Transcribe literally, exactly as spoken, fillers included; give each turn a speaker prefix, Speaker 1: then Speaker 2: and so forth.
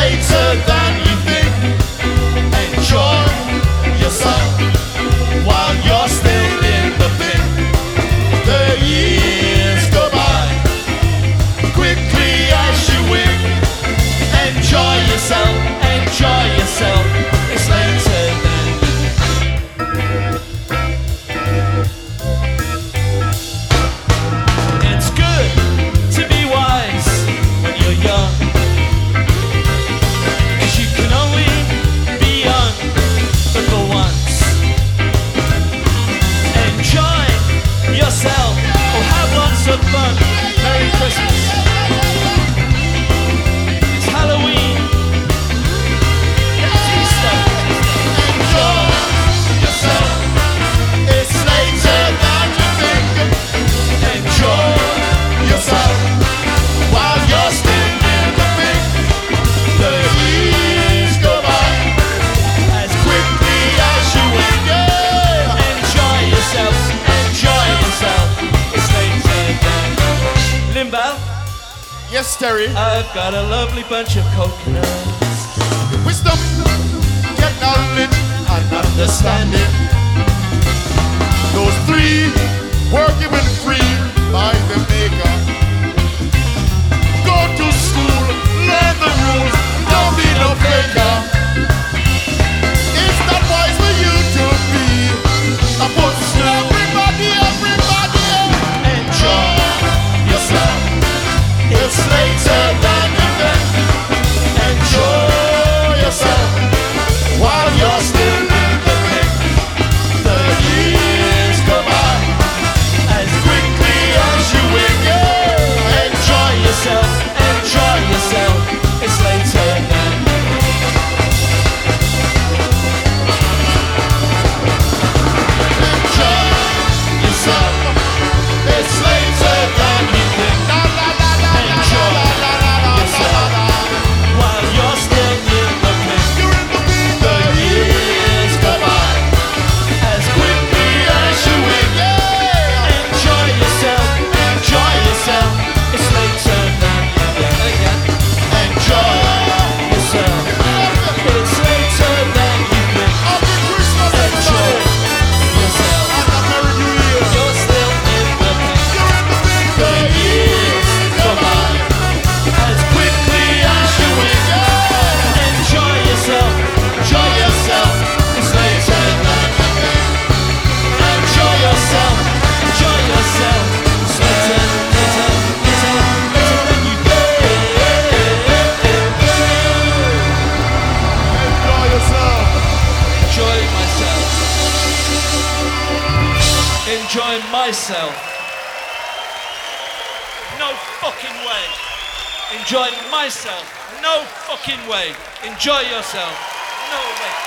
Speaker 1: later than you think. Enjoy yourself while you're still in the pit. The years go by quickly as you win. Enjoy yourself, enjoy yourself. It's later than you think. It's good to be wise when you're young, 'cause you can only be young but for once. Enjoy yourself, or have lots of fun. Merry Christmas. It's Halloween. It's Easter. Enjoy yourself. It's later than you think. Enjoy yourself while you're still in the pit. The years go by as quickly as you win. Yeah. Enjoy yourself, enjoy yourself. It's later than Limbal.
Speaker 2: Yes, Terry.
Speaker 1: I've got a lovely bunch of coconuts.
Speaker 2: Wisdom, get knowledge and understanding. Those three were given free by the Maker. Go to school, learn the rules, don't be no faker. It's not wise for you to be a pussy. Everybody, everybody,
Speaker 1: Enjoy yourself. It's later than you think. Enjoy yourself while you're still in the pit. The years go by as quickly as you win. Yeah. Enjoy yourself, enjoy yourself. It's later than you enjoy yourself. It's later than you think. Enjoy yourself while you're still in the pit. The years go by as quickly as you win. Enjoy yourself, enjoy yourself. It's later than you think. Enjoy yourself. It's later than you think. Enjoy yourself. You're still in the pit. The years go by as quickly as you win. Enjoy yourself, enjoy yourself. It's later than you think. Enjoy yourself, enjoy yourself. It's later, later, later, later than you think.
Speaker 2: enjoy yourself.
Speaker 1: Enjoy myself. Enjoy myself. No fucking way. Enjoy myself. No fucking way. Enjoy yourself. No way.